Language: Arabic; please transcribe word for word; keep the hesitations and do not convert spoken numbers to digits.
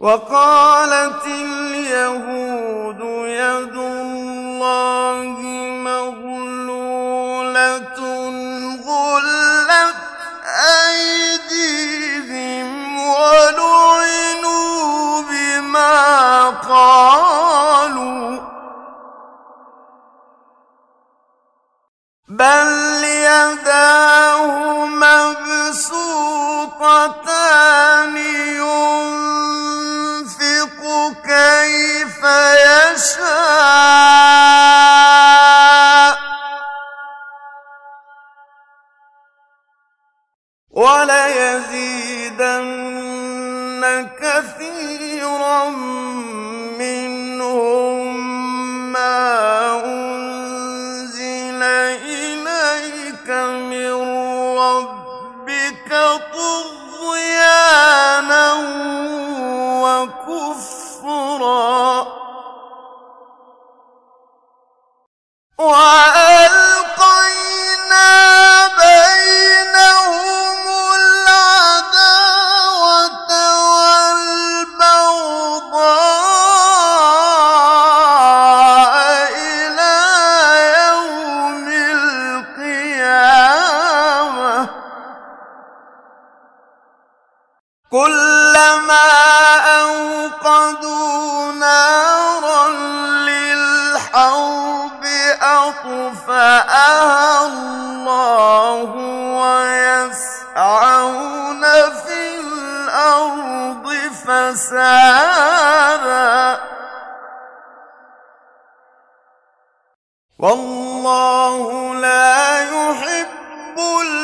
وقالت اليهود يد الله مغلولة غلت أيديهم ولعنوا بما قالوا بل يداه مبسوطتان ينفق كيف يشاء وليزيدن كثيرا منهم ما أنزل إليك من ربك طغيانا وكفرا وألقينا بينهم العداوة والبغضاء إلى يوم القيامة كلما أوقدوا نارا للحرب أطفأها الله ويسعون في الأرض فسادا والله لا يحب